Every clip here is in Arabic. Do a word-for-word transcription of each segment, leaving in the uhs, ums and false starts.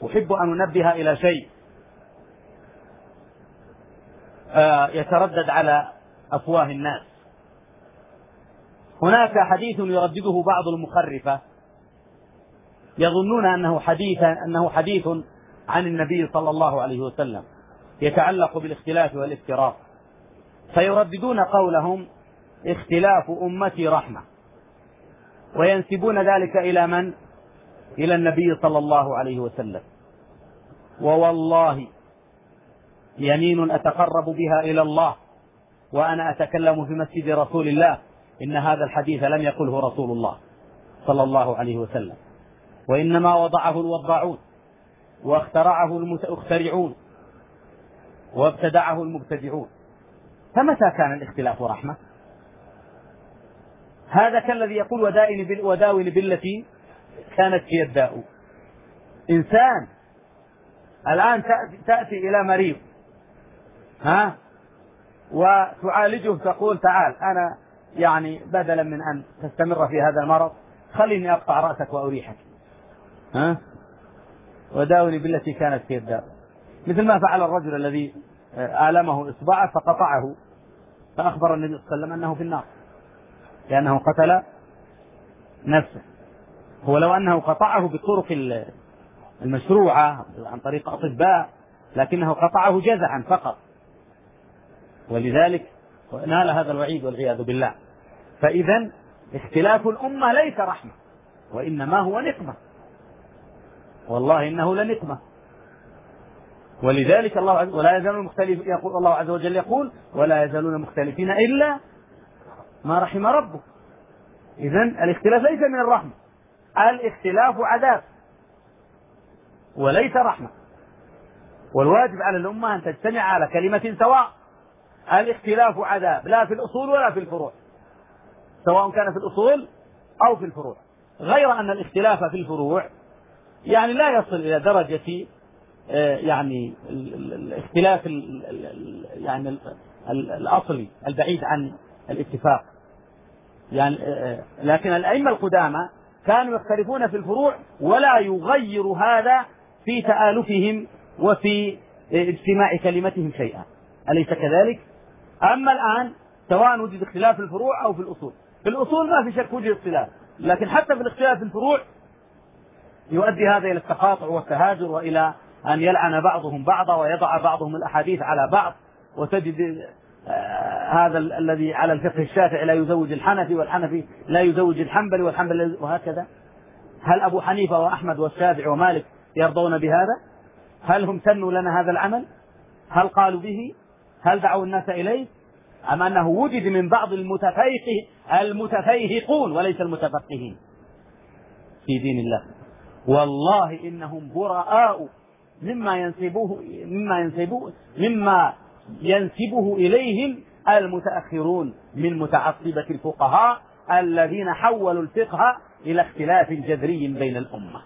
أحب أن أنبه إلى شيء يتردد على أفواه الناس. هناك حديث يردده بعض المخرفة يظنون أنه حديث أنه حديث عن النبي صلى الله عليه وسلم يتعلق بالاختلاف والافتراق، فيرددون قولهم اختلاف أمتي رحمة، وينسبون ذلك إلى من؟ إلى النبي صلى الله عليه وسلم. ووالله يمين أتقرب بها إلى الله وأنا أتكلم في مسجد رسول الله إن هذا الحديث لم يقله رسول الله صلى الله عليه وسلم، وإنما وضعه الوضاعون واخترعه المخترعون وابتدعه المبتدعون. فمتى كان الاختلاف رحمة؟ هذا كالذي يقول وداون بالتي كانت هي الداء. إنسان الآن تأتي إلى مريض ها وتعالجه، تقول تعال أنا يعني بدلا من أن تستمر في هذا المرض خليني أقطع رأسك وأريحك، ها وداوني بالتي كانت هي الداء. مثل ما فعل الرجل الذي آلمه إصبعه فقطعه، فأخبر النبي صلى الله عليه وسلم أنه في النار لأنه قتل نفسه. هو لو أنه قطعه بالطرق المشروعة عن طريق أطباء، لكنه قطعه جزعا فقط، ولذلك نال هذا الوعيد والعياذ بالله. فإذا اختلاف الأمة ليس رحمة، وإنما هو نقمة، والله إنه لنقمة. ولذلك الله عز ولا يزالون مختلف، يقول الله عز وجل يقول ولا يزالون مختلفين إلا ما رحم ربه. إذن الاختلاف ليس من الرحمة، الاختلاف عذاب وليس رحمة. والواجب على الأمة أن تجتمع على كلمة سواء. الاختلاف عذاب لا في الأصول ولا في الفروع، سواء كان في الأصول أو في الفروع، غير أن الاختلاف في الفروع يعني لا يصل إلى درجة يعني الاختلاف يعني الأصلي البعيد عن الاتفاق يعني. لكن الأئمة القدامى كانوا يختلفون في الفروع ولا يغير هذا في تآلفهم وفي اجتماع كلمتهم شيئا، أليس كذلك؟ أما الآن سواء وجد اختلاف في الفروع أو في الأصول، في الأصول ما في شك وجد اختلاف، لكن حتى في الاختلاف في الفروع يؤدي هذا إلى التقاطع والتهاجر وإلى أن يلعن بعضهم بعضا ويضع بعضهم الأحاديث على بعض، وتجد هذا الذي على الفقه الشافعي لا يزوج الحنفي، والحنفي لا يزوج الحنبلي، والحنبلي، وهكذا. هل أبو حنيفة وأحمد والشافعي ومالك يرضون بهذا؟ هل هم سنوا لنا هذا العمل؟ هل قالوا به؟ هل دعوا الناس إليه؟ أم أنه وجد من بعض المتفيقه المتفيهقون وليس المتفقهين في دين الله. والله إنهم براء مما ينسبوه مما ينسبوه مما ينسبه إليهم المتأخرون من متعصبة الفقهاء الذين حولوا الفقه إلى اختلاف جذري بين الأمة.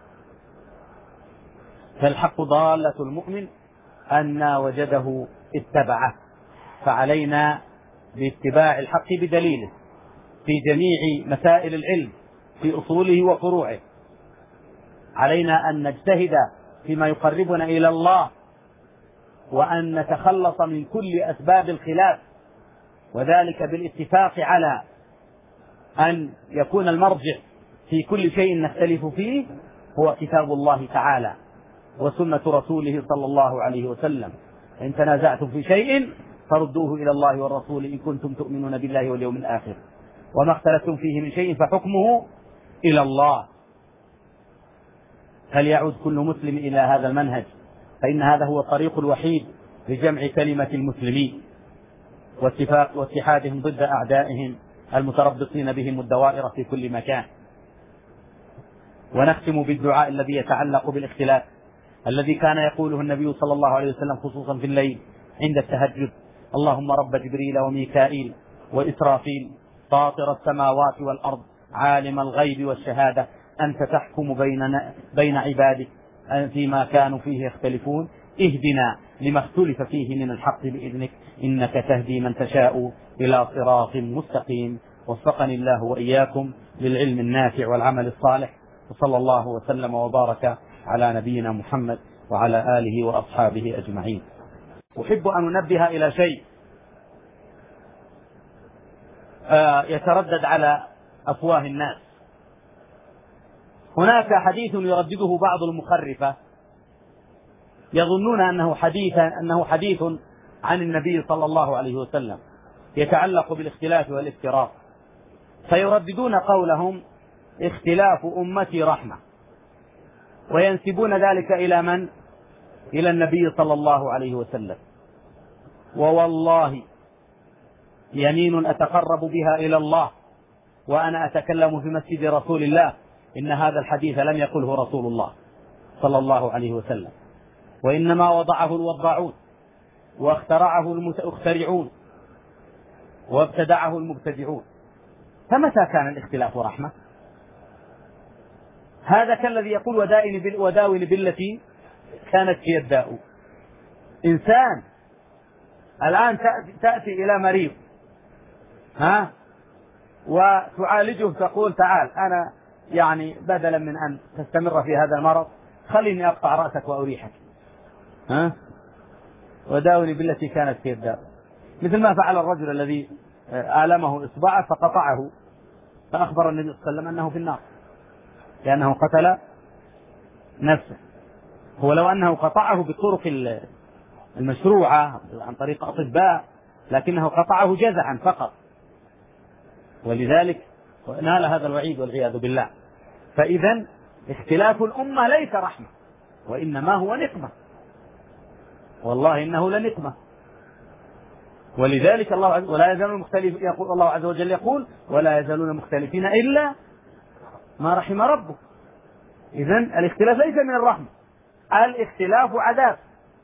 فالحق ضالة المؤمن أن وجده اتبعه، فعلينا باتباع الحق بدليله في جميع مسائل العلم في أصوله وفروعه. علينا أن نجتهد فيما يقربنا إلى الله، وأن نتخلص من كل أسباب الخلاف، وذلك بالاتفاق على أن يكون المرجع في كل شيء نختلف فيه هو كتاب الله تعالى وسنة رسوله صلى الله عليه وسلم. إن تنازعتم في شيء فردوه إلى الله والرسول إن كنتم تؤمنون بالله واليوم الآخر، وما اختلفتم فيه من شيء فحكمه إلى الله. فليعود كل مسلم إلى هذا المنهج، فإن هذا هو الطريق الوحيد لجمع كلمة المسلمين واتفاق واتحادهم ضد أعدائهم المتربصين بهم الدوائر في كل مكان. ونختم بالدعاء الذي يتعلق بالاختلاف الذي كان يقوله النبي صلى الله عليه وسلم خصوصا في الليل عند التهجد: اللهم رب جبريل وميكائيل وإسرافيل فاطر السماوات والأرض عالم الغيب والشهادة أنت تحكم بيننا بين عبادك فيما كانوا فيه يختلفون اهدنا لما اختلف فيه من الحق بإذنك إنك تهدي من تشاء إلى صراط مستقيم. وفقني الله وإياكم للعلم النافع والعمل الصالح، وصلى الله وسلم وبارك على نبينا محمد وعلى آله وأصحابه أجمعين. أحب أن أنبه إلى شيء يتردد على أفواه الناس. هناك حديث يردده بعض المخرفة يظنون أنه حديث أنه حديث عن النبي صلى الله عليه وسلم يتعلق بالاختلاف والافتراق، فيرددون قولهم اختلاف أمتي رحمة، وينسبون ذلك إلى من؟ إلى النبي صلى الله عليه وسلم. ووالله يمين أتقرب بها إلى الله وأنا أتكلم في مسجد رسول الله إن هذا الحديث لم يقله رسول الله صلى الله عليه وسلم، وإنما وضعه الوضاعون واخترعه المخترعون وابتدعه المبتدعون. فمتى كان الاختلاف رحمة؟ هذا كالذي يقول وداون بالتي كانت هي الداء. إنسان الآن تأتي إلى مريض ها وتعالجه، تقول تعال أنا يعني بدلا من أن تستمر في هذا المرض خليني أقطع رأسك وأريحك، ها وداوني بالتي كانت هي الداء. مثل ما فعل الرجل الذي آلمه إصبعه فقطعه، فأخبر النبي صلى الله عليه وسلم أنه في النار لأنه قتل نفسه. هو لو أنه قطعه بالطرق المشروعة عن طريق أطباء، لكنه قطعه جزعا فقط، ولذلك نال هذا الوعيد والعياذ بالله. فإذا اختلاف الأمة ليس رحمة، وإنما هو نقمة، والله إنه لنقمة. ولذلك الله عز ولا يزالون مختلف، يقول الله عز وجل يقول ولا يزالون مختلفين إلا ما رحم ربك. إذن الاختلاف ليس من الرحمة، الاختلاف عذاب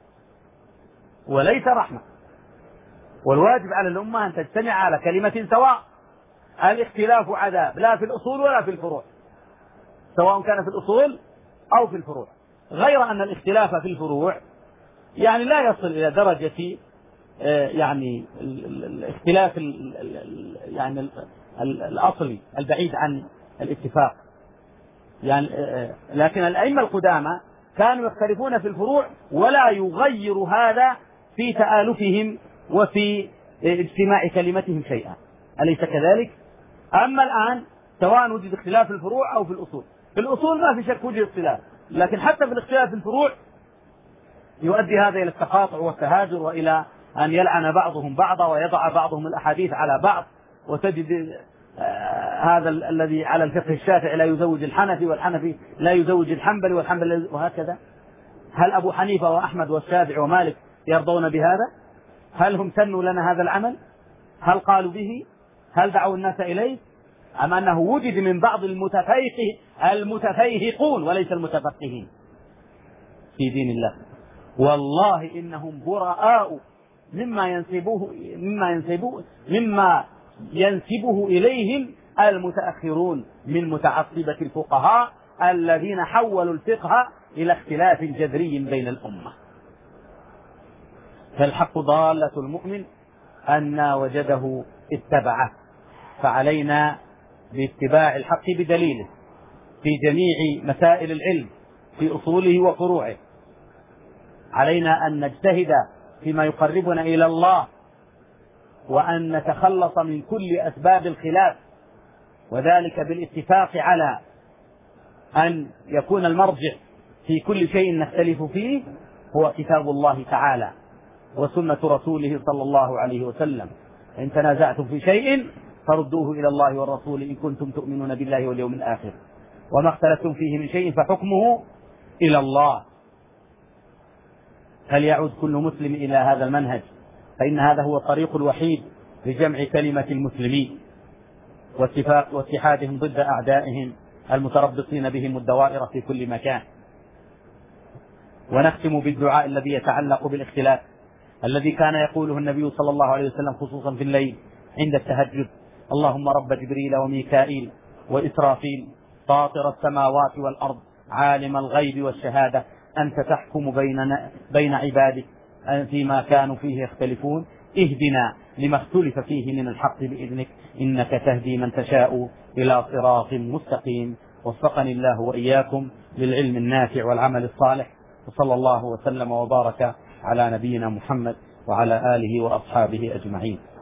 وليس رحمة. والواجب على الأمة أن تجتمع على كلمة سواء. الاختلاف عذاب لا في الأصول ولا في الفروع، سواء كان في الأصول أو في الفروع، غير أن الاختلاف في الفروع يعني لا يصل إلى درجة يعني الاختلاف يعني الأصلي البعيد عن الاتفاق يعني. لكن الأئمة القدامى كانوا يختلفون في الفروع ولا يغير هذا في تآلفهم وفي اجتماع كلمتهم شيئا، أليس كذلك؟ أما الآن سواء وجد اختلاف في الفروع أو في الأصول، في الأصول ما في شك وجد اختلاف، لكن حتى في الاختلاف في الفروع يؤدي هذا إلى التقاطع والتهاجر، وإلى أن يلعن بعضهم بعضا ويضع بعضهم الأحاديث على بعض. وتجد هذا الذي على الفقه الشافعي لا يزوج الحنفي، والحنفي لا يزوج الحنبلي، والحنبلي، وهكذا. هل أبو حنيفة وأحمد والشافعي ومالك يرضون بهذا؟ هل هم سنوا لنا هذا العمل؟ هل قالوا به؟ هل دعوا الناس إليه؟ أم أنه وجد من بعض المتفيقه المتفيهقون وليس المتفقهين في دين الله. والله إنهم براء مما ينسبوه مما ينسبوه مما ينسبه إليهم المتأخرون من متعصبة الفقهاء الذين حولوا الفقه إلى اختلاف جذري بين الأمة. فالحق ضالة المؤمن أن وجده اتبعه، فعلينا باتباع الحق بدليله في جميع مسائل العلم في أصوله وفروعه. علينا أن نجتهد فيما يقربنا إلى الله، وأن نتخلص من كل أسباب الخلاف، وذلك بالاتفاق على أن يكون المرجع في كل شيء نختلف فيه هو كتاب الله تعالى وسنة رسوله صلى الله عليه وسلم. إن تنازعتم في شيء فردوه إلى الله والرسول إن كنتم تؤمنون بالله واليوم الآخر، وما اختلفتم فيه من شيء فحكمه إلى الله. فليعود كل مسلم إلى هذا المنهج، فإن هذا هو الطريق الوحيد لجمع كلمة المسلمين واتفاق واتحادهم ضد أعدائهم المتربصين بهم الدوائر في كل مكان. ونختم بالدعاء الذي يتعلق بالاختلاف الذي كان يقوله النبي صلى الله عليه وسلم خصوصا في الليل عند التهجد: اللهم رب جبريل وميكائيل وإسرافيل فاطر السماوات والأرض عالم الغيب والشهادة أنت تحكم بيننا بين عبادك فيما كانوا فيه يختلفون اهدنا لما اختلف فيه من الحق بإذنك إنك تهدي من تشاء إلى صراط مستقيم. وفقني الله وإياكم للعلم النافع والعمل الصالح، وصلى الله وسلم وبارك على نبينا محمد وعلى آله وأصحابه أجمعين.